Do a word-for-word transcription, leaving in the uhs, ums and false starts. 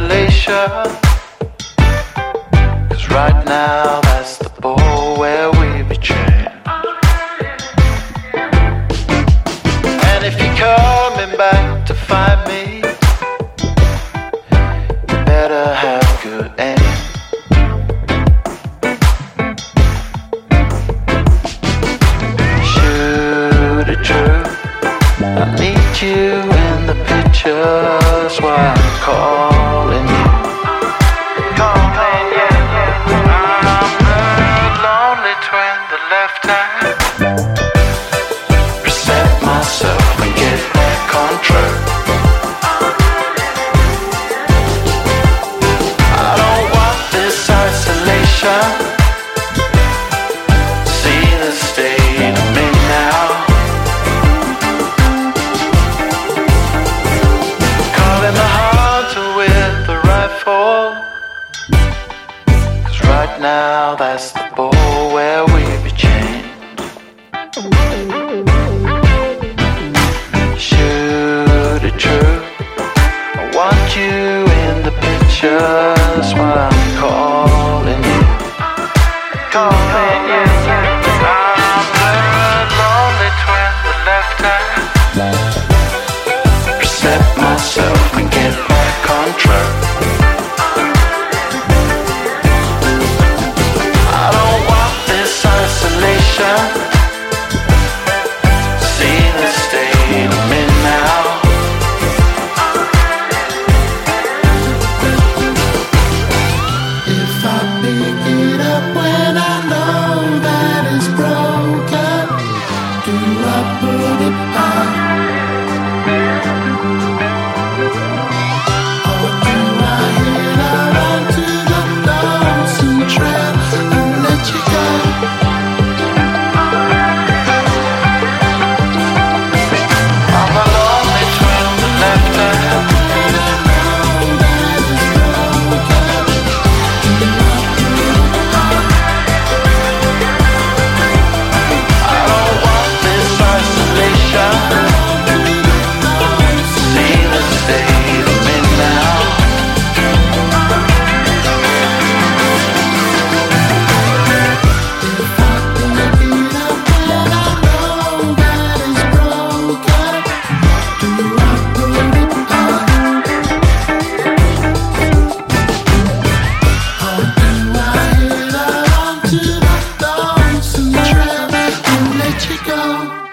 isolation. Cause right now that's the ball where we betray. And if you're coming back to find me, you better have good aim. Shoot it true, I need you in the pictures while I'm calling you. Calling you. I'm the lonely twin, the left hand. Reset myself and get back on track. I don't want this isolation. See the state of me now. Calling the hunter with the rifle. Cause right now that's the ball where we be chained. Shoot it true, I want you in the pictures while I'm calling you. Calling you. I'm the lonely twin, the left hand. Reset myself and get back on track. I don't want this isolation. See the state of me now. If I pick it up when I know that it's broken, do I put it back? Or do I hit her onto the lonesome trail and let you go? I'm a lonely twin, the left hand. When I know that it's broken, do I put it back? I don't want this isolation. See the state of me now. If I pick it up when I know that it's broken, do I put it back? Or do I hit her onto the lonesome trail and let you go?